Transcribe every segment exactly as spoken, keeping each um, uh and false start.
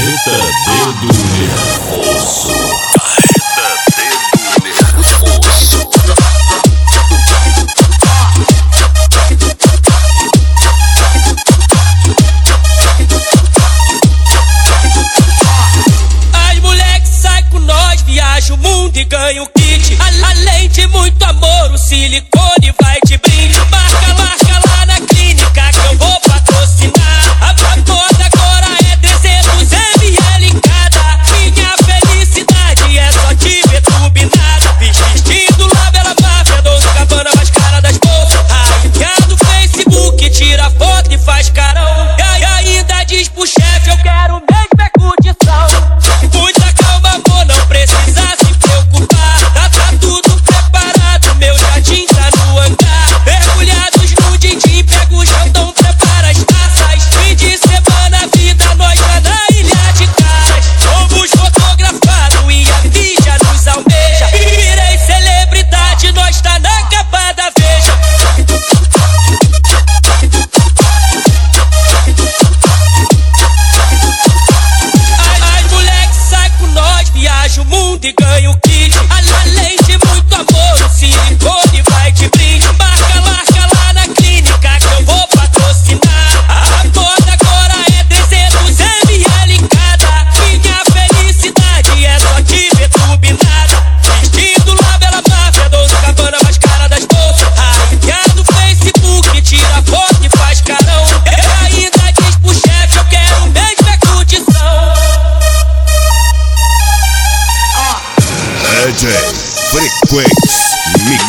Carreta Dedo Nervoso. Carreta Dedo Nervoso. As moleque sai com nós, viaja o mundo e ganha o kit. Além de muito amor, o silicone vai de brinde. Marca, marca lá na clínica que eu vou patrocinar. A moda agora é trezentos mililitros cada. Minha felicidade é só te ver turbinada. Vestido lá bela máfia, Dolce Gabbana mais cara das bolsas. Rainha do Facebook, tira foto e faz carão. E ainda diz pro chefe, eu quero mesmo é curtição. Muita calma, amor, não precisa se preocupar. Tá, tá tudo preparado, meu jardim tá no hangar. Mergulhados no din-din, pega o jantão, prepara as taças. Fim de semana, vida, nós tá na ilha de caras. Somos fotografados e a mídia nos almeja. Virei celebridade, nós tá na capa da Veja. As moleque sai com nós, viaja o mundo e ganha o kit. Além de muito amor, o silicone vai de brinde. Marca, marca lá na clínica que eu vou patrocinar. A moda agora é trezentos mililitros cada. Minha felicidade é só te ver turbinada. Vestido lá bela máfia, Dolce Gabbana mais cara das bolsas. Rainha do Facebook, tira foto e faz carão. E ainda diz pro chefe, eu quero mesmo é curtição. D J Frequency Mix.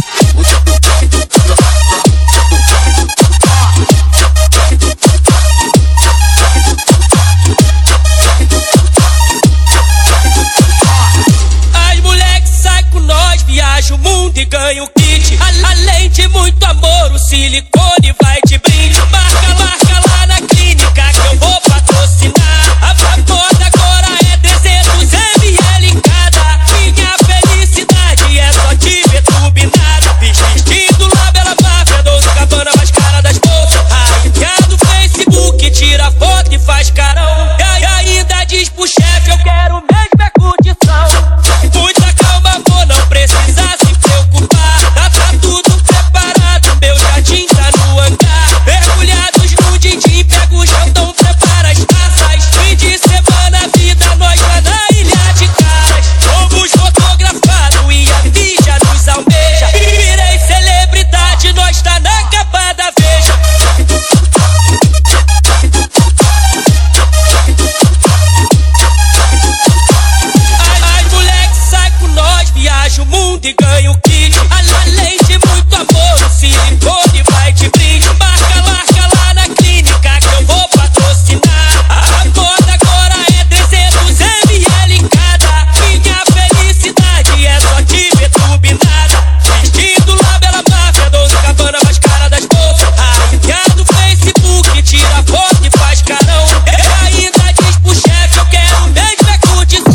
As moleque sai com nós, viaja o mundo e ganha o kit. Além de muito amor, o silicone vai de brinde. Marca, marca lá na clínica que eu vou patrocinar. A moda agora é trezentos mililitros cada. Minha felicidade é só te ver turbinada. Vestido lá bela máfia, Dolce Gabbana mais cara das bolsas. Rainha do Facebook, tira foto e faz carão. E ainda diz pro chefe, eu quero mesmo é curtição. Muita calma, amor, não precisa se preocupar. Tá, tá tudo preparado, meu jardim tá no hangar. Mergulhados no din-din, pega o jantão, prepara as taças. Fim de semana, vida, nós tá na ilha de caras. Somos fotografados e a mídia nos almeja. Virei celebridade, nós tá na capa da Veja. As moleque sai com nós, viaja o mundo e ganha o kit. Além de muito amor, o silicone